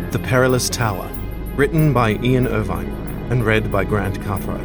The Perilous Tower, written by Ian Irvine and read by Grant Cartwright.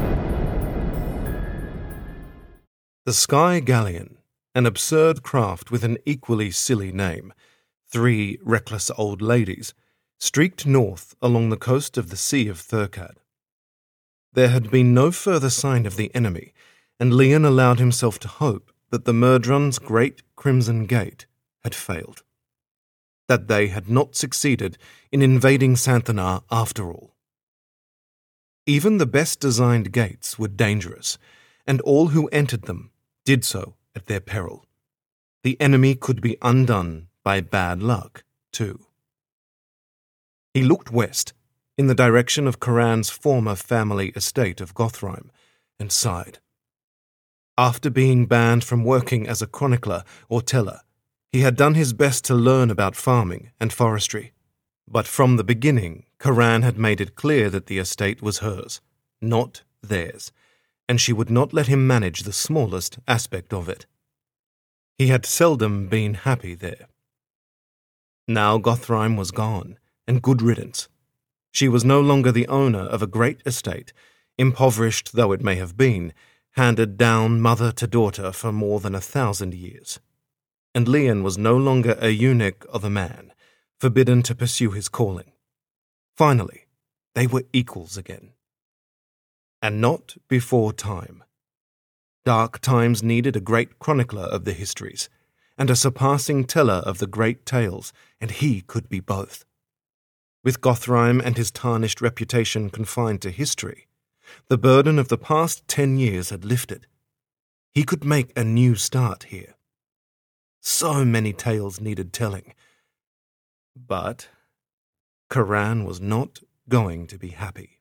The Sky Galleon, an absurd craft with an equally silly name, 3 reckless old ladies, streaked north along the coast of the Sea of Thurcad. There had been no further sign of the enemy, and Leon allowed himself to hope that the Murdron's great Crimson Gate had failed. That they had not succeeded in invading Santhanar after all. Even the best-designed gates were dangerous, and all who entered them did so at their peril. The enemy could be undone by bad luck, too. He looked west, in the direction of Karan's former family estate of Gothraim, and sighed. After being banned from working as a chronicler or teller, he had done his best to learn about farming and forestry, but from the beginning Karan had made it clear that the estate was hers, not theirs, and she would not let him manage the smallest aspect of it. He had seldom been happy there. Now Gothraim was gone, and good riddance. She was no longer the owner of a great estate, impoverished though it may have been, handed down mother to daughter for more than 1,000 years. And Leon was no longer a eunuch of a man, forbidden to pursue his calling. Finally, they were equals again. And not before time. Dark times needed a great chronicler of the histories, and a surpassing teller of the great tales, and he could be both. With Gothraim and his tarnished reputation confined to history, the burden of the past 10 years had lifted. He could make a new start here. So many tales needed telling. But Karan was not going to be happy.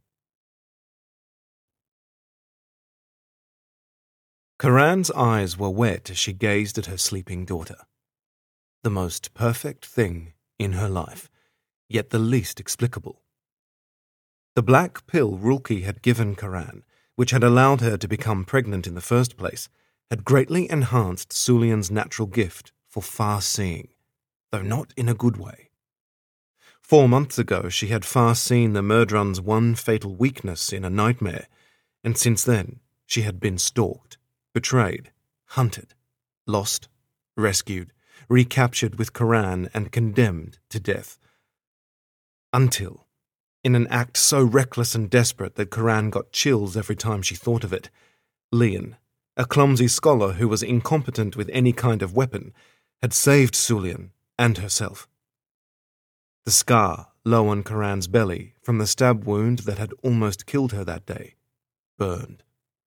Karan's eyes were wet as she gazed at her sleeping daughter. The most perfect thing in her life, yet the least explicable. The black pill Rulki had given Karan, which had allowed her to become pregnant in the first place, had greatly enhanced Sulian's natural gift for far-seeing, though not in a good way. 4 months ago she had far-seen the Murdron's one fatal weakness in a nightmare, and since then she had been stalked, betrayed, hunted, lost, rescued, recaptured with Karan and condemned to death. Until, in an act so reckless and desperate that Karan got chills every time she thought of it, Leon, a clumsy scholar who was incompetent with any kind of weapon, had saved Sulian and herself. The scar low on Karan's belly from the stab wound that had almost killed her that day burned.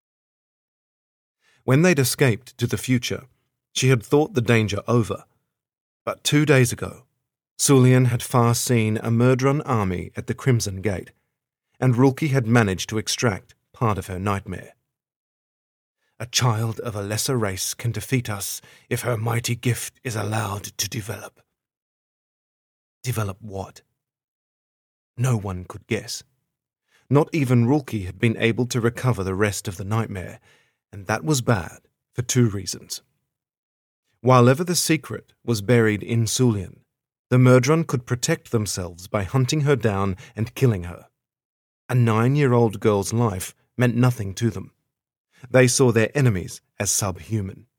When they'd escaped to the future, she had thought the danger over, but 2 days ago, Sulian had far-seen a Murdron army at the Crimson Gate, and Rulki had managed to extract part of her nightmare. A child of a lesser race can defeat us if her mighty gift is allowed to develop. Develop what? No one could guess. Not even Rulki had been able to recover the rest of the nightmare, and that was bad for 2 reasons. While ever the secret was buried in Sulian, the Murdron could protect themselves by hunting her down and killing her. A 9-year-old girl's life meant nothing to them. They saw their enemies as subhuman.